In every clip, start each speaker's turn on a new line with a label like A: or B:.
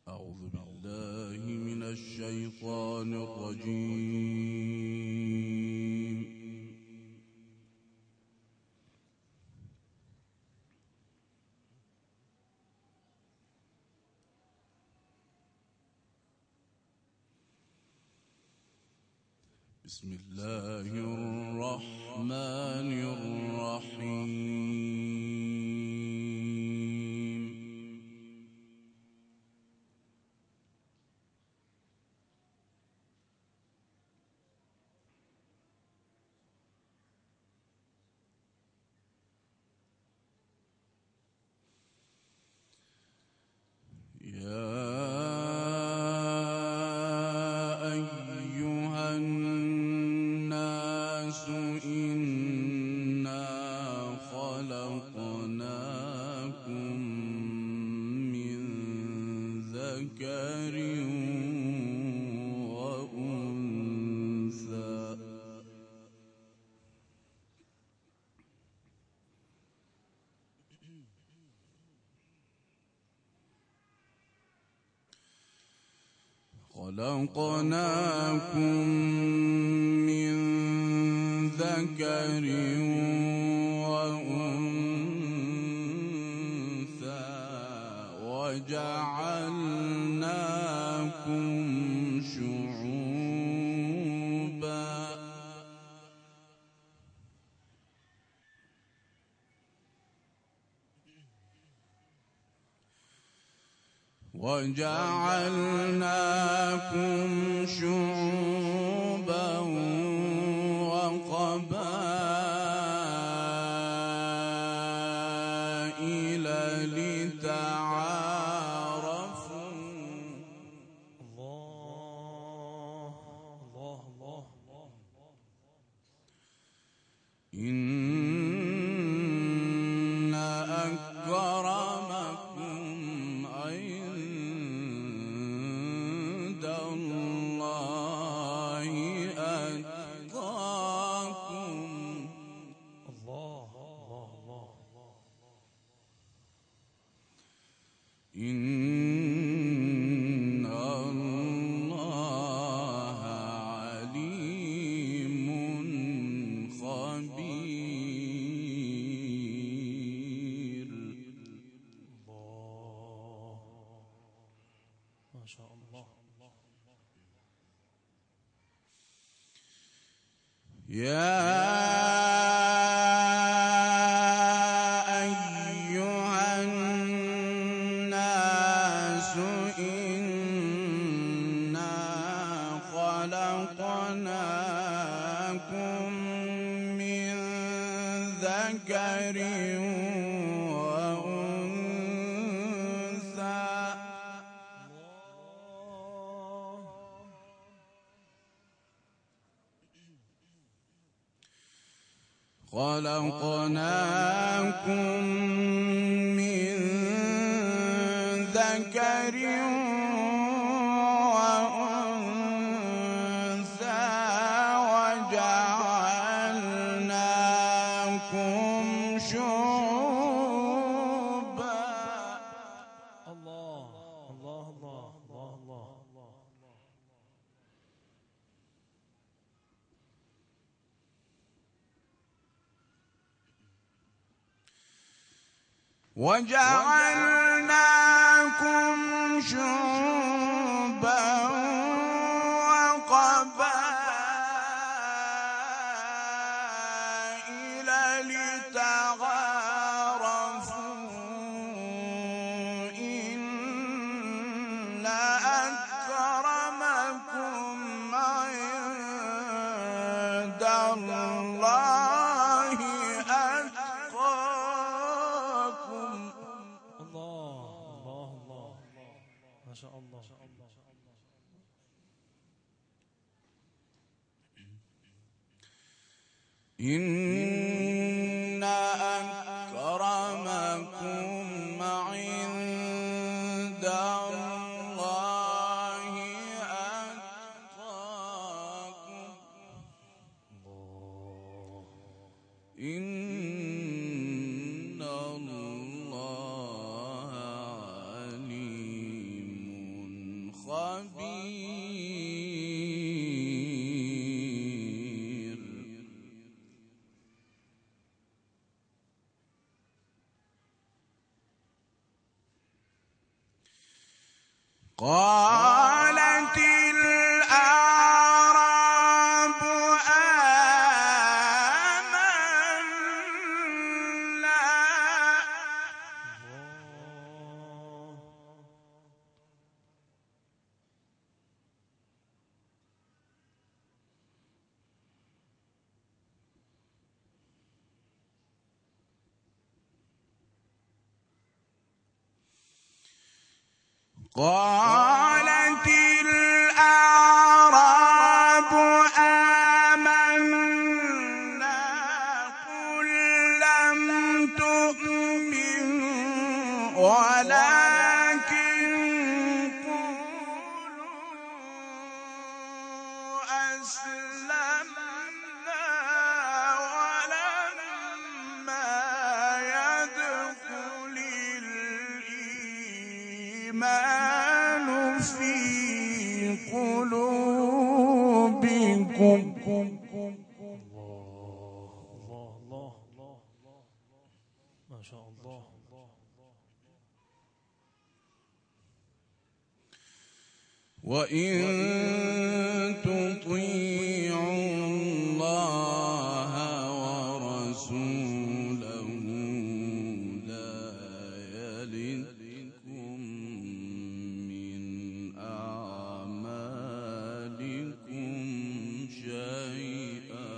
A: أعوذ بالله من الشيطان الرجيم. بسم الله الرحمن الرحيم. يا أيها الناس إنا خلقناكم من ذكر وأنثى وجعلناكم شعوبا وقبائل لتعارفوا. الله إن أكرمكم عند الله أتقاكم. إن الله عليم خبير.
B: ما شاء الله.
A: يا أيها الناس إنا خلقناكم من ذكر وأنثى وجعلناكم شعوبا.
B: الله.
A: وجعلناكم شعوبا وقبائل لتعارفوا. إن أكرمكم عند الله أتقاكم.
B: الله ما شاء الله.
A: إن أكرمكم عند الله أتقاكم. إن الله عليم خبير قالت الأعراب آمنا قالت الأعراب آمنا قل لم تؤمن ولكن قولوا أسلمنا ولما يدخل الإيمان في قلوبكم
B: الله ما شاء الله.
A: وإن تطيعوا الله ورسوله لا يلدكم من أعمالكم شيئا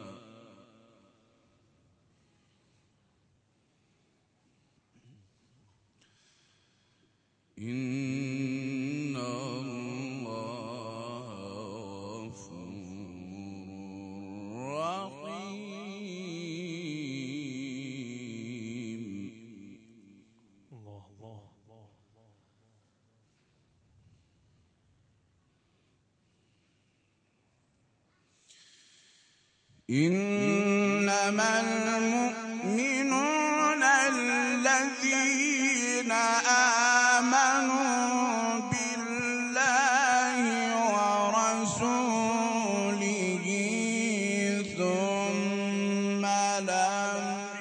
A: إن الله غفور رحيم.
B: الله
A: إنما المؤمنون الذين آمنوا بالله ورسوله ثم لم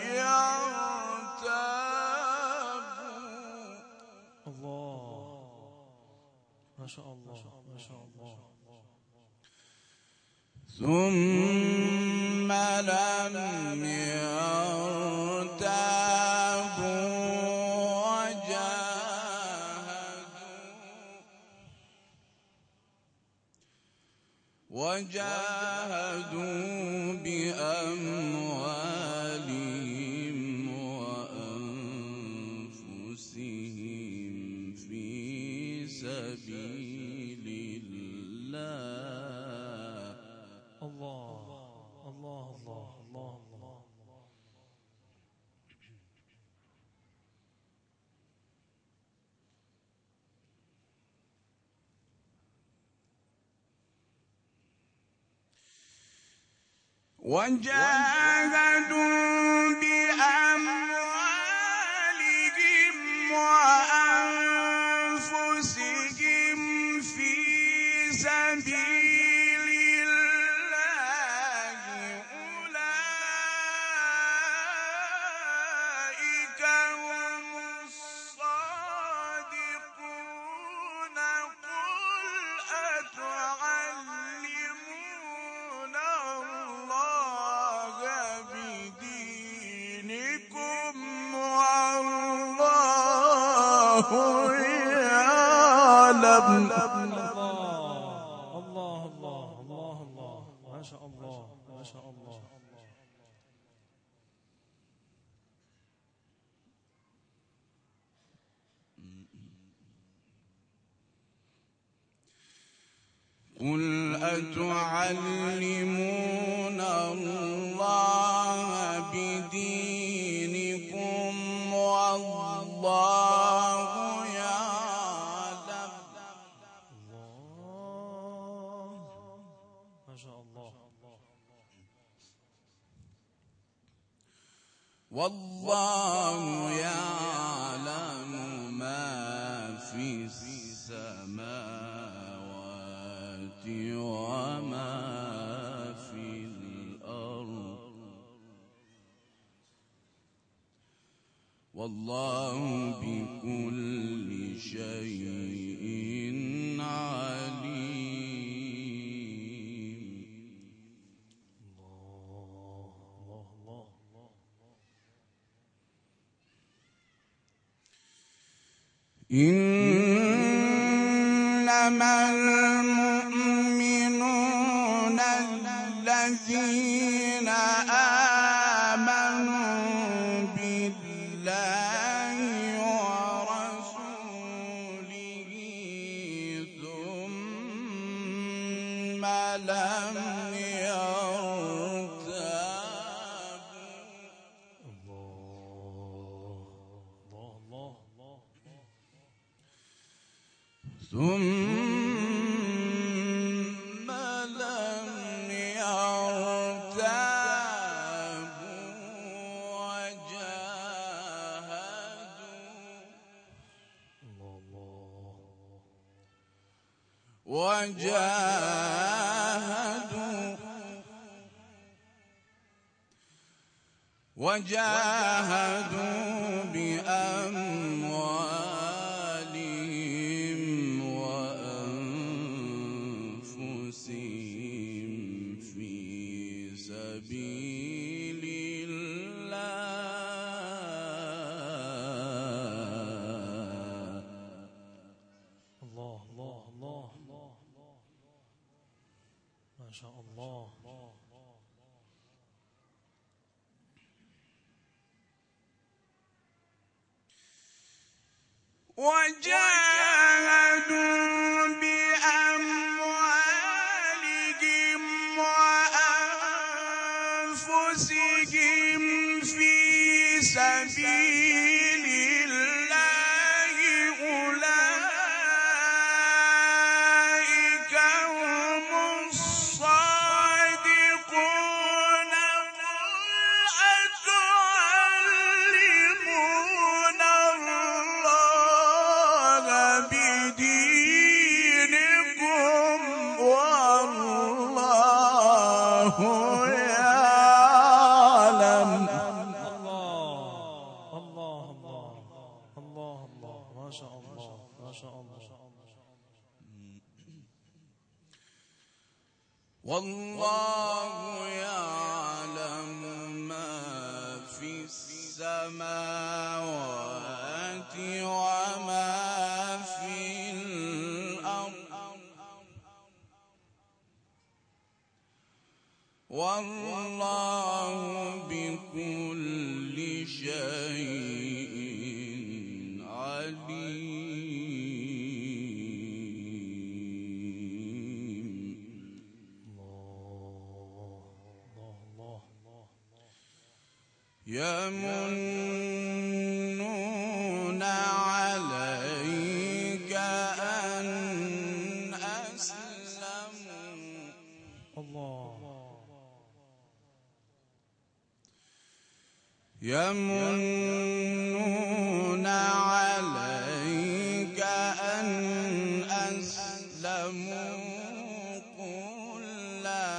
A: يرتابوا.
B: الله ما شاء الله ما شاء الله.
A: ثم لم يرتابوا وجاهدوا بأموالهم وأنفسهم في سبيل الله.
B: الله الله الله الله الله.
A: وجاهدوا بأموالهم وأنفسهم في سبيل الله أولئك هم الصادقون. قل أتعلمون الله بدينكم والله يعلم.
B: الله الله الله الله ما شاء الله ما شاء الله.
A: قل أتعلمون الله بدينكم والله يعلم.
B: الله ما شاء الله.
A: والله يعلم ما في السماوات والله بكل شيء عليم. إنما المؤمنون الذين آمنوا بالله ورسوله ثم لم وجاهدوا بأموالهم وأنفسهم في سبيل الله.
B: الله ما شاء الله.
A: وجاهدوا بأموالهم وأنفسهم في سبيل الله أولئك هم الصادقون. قل أتعلمون الله بدينكم والله يعلم.
B: الله ما شاء الله ما شاء الله.
A: والله يعلم ما في السماوات وما في الأرض والله بكل شيء عليم. يمنون عليك أن أسلموا. يمنون عليك أن أسلموا. قل لا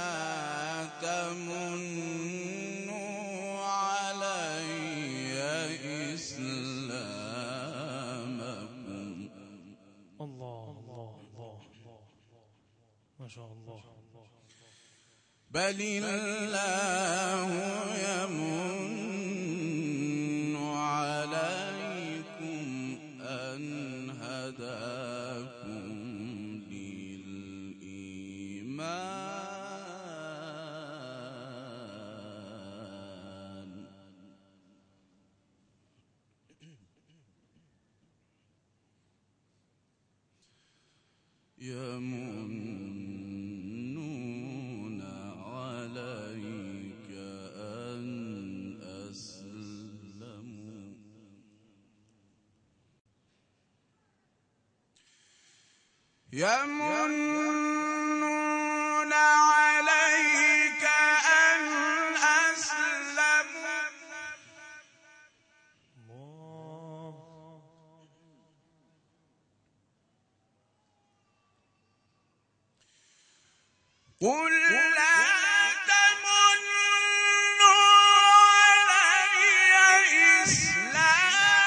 A: تمنوا علي إسلامكم.
B: الله ما شاء الله.
A: بل الله يمن عليكم أن هداكم للإيمان. يمنون عليك أن أسلموا. يمنون عليك أن أسلموا. قل لا تمنوا علي إسلامكم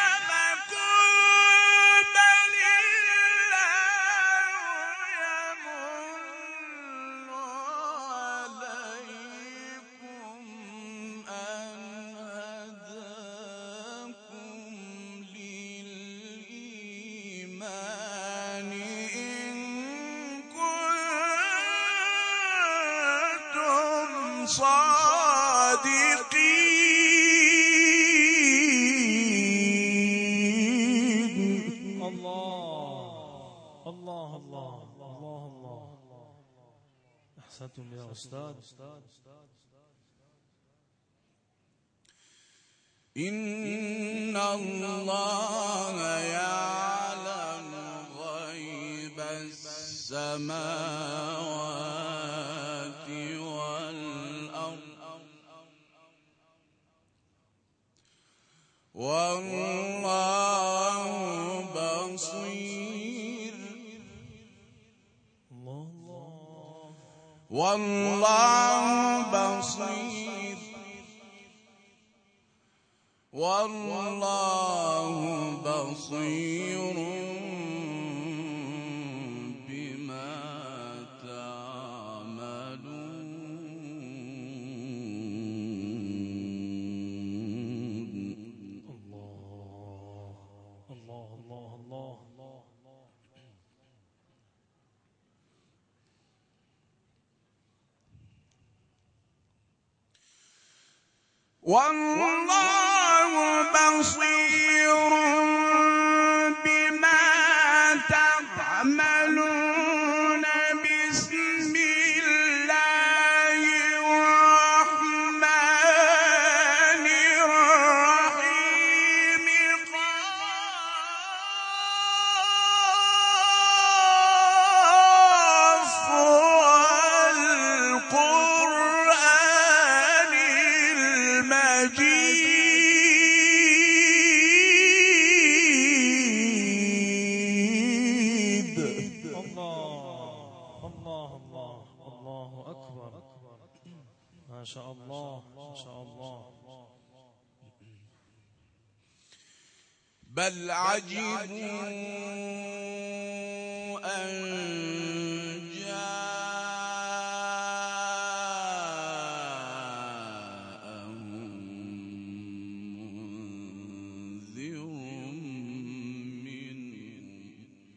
A: صادقين.
B: الله أحسنتم يا أستاذ.
A: إن الله يعلم غيب السماوات والأرض والله بصير والله بصير بما تعملون.
B: الله.
A: والله بصير بما تعملون. بسم الله الرحمن الرحيم. قاف والقرآن المجيد.
B: الله أكبر. ما شاء الله.
A: بل عجبوا أن جاءهم منذر منهم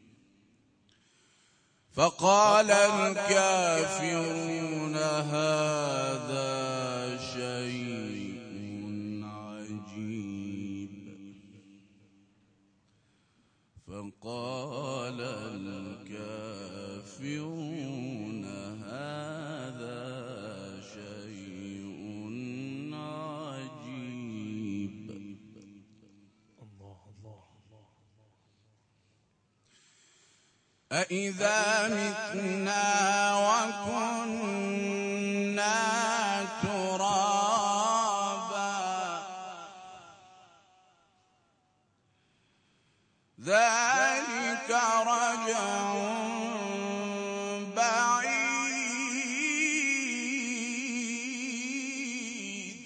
A: فقال الكافرون هذا شيء عجيب. فقال الكافرون هذا شيء عجيب. أإذا متنا وكنا ترابا ذلك رجع بعيد.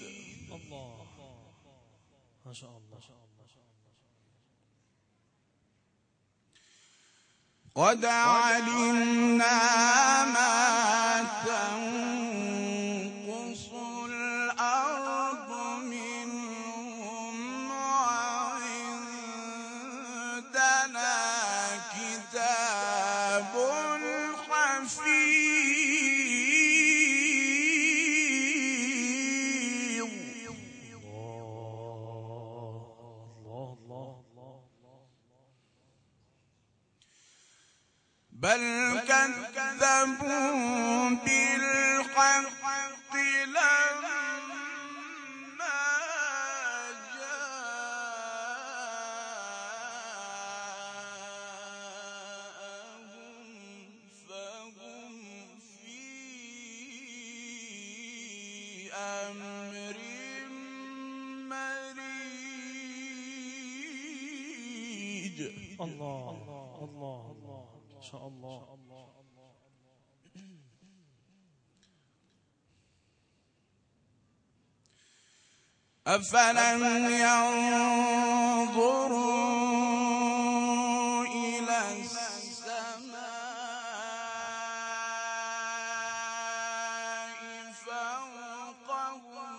B: ما شاء الله.
A: قد علمنا ما تنقص الأرض منهم وعندنا كتاب حفيظ. بل كذبوا بالحق لما جاءهم فهم في أمر مريج.
B: الله. ما شاء الله.
A: أفلم ينظروا إلى السماء فوقهم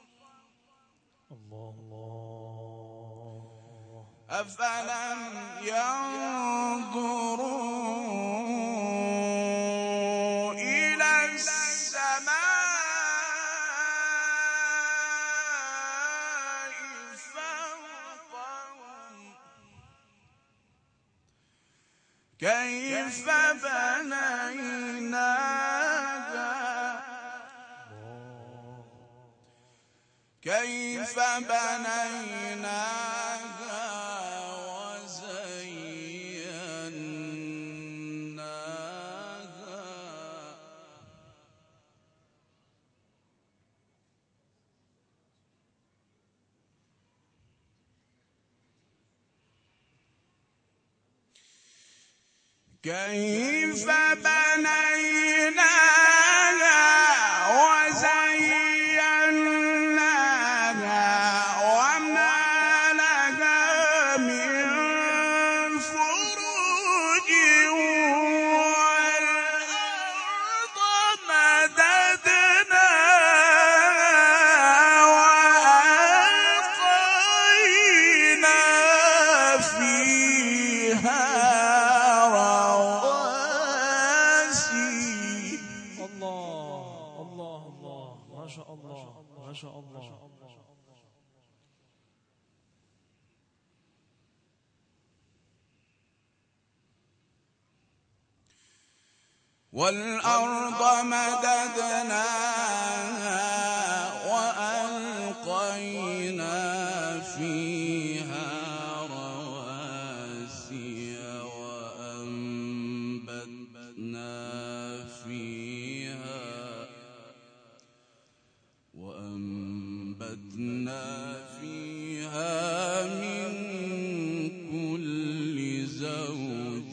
A: أفلم ينظروا إلى السماء كيف بنيناها كيف بنيناها وزيناها كيف بنيناها وزيناها وما لها من فروج والأرض مددناها وألقينا فيها
B: ما شاء الله.
A: والأرض مددناها وألقينا فيها رواسي وأنبتنا فيها من كل زوج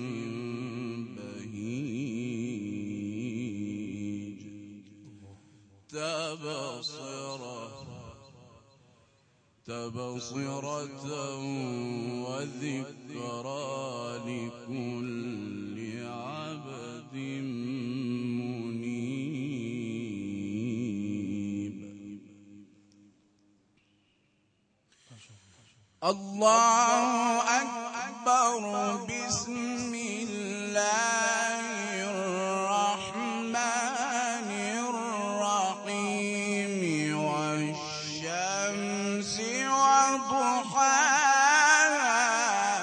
A: بهيج تبصرة وذكرى لكل عبد منيب. الله أكبر. بسم الله الرحمن الرحيم. والشمس وضحاها.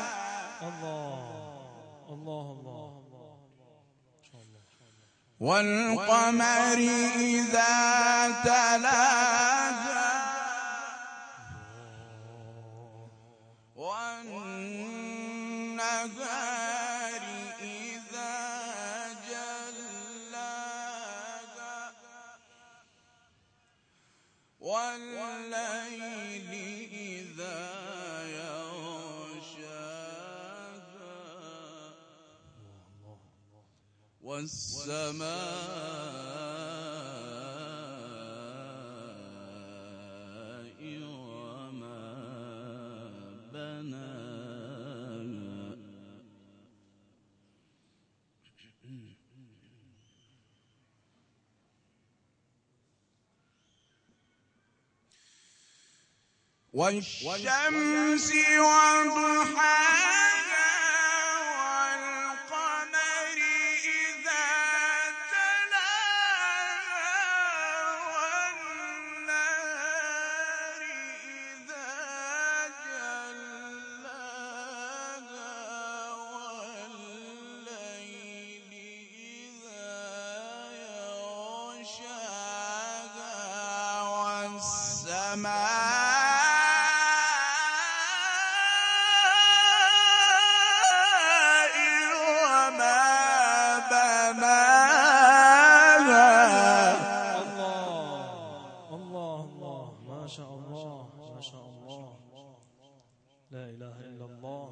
B: الله
A: والقمر إذا تلاها والنهار إذا جلاها والليل إذا يغشاها والسماء وما بناها. والشمس وضحاها والقمر إذا تلاها والنهار إذا جلاها والليل إذا يغشاها والسماء
B: ما شاء الله. لا إله إلا الله.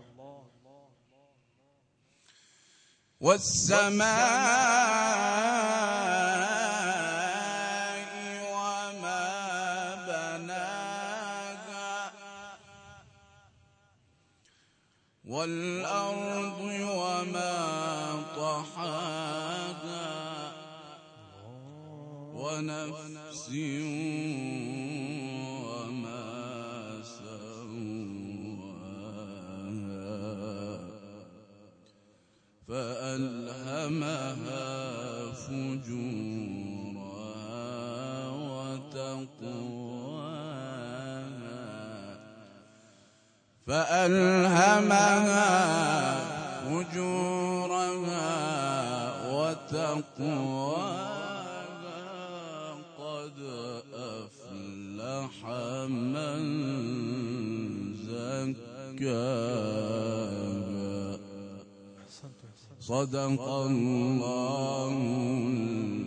A: والسماء وما بناها والأرض وما طحاها ونفس فألهمها فجورها وتقواها وتقواها قد أفلح من زكاها صدق الله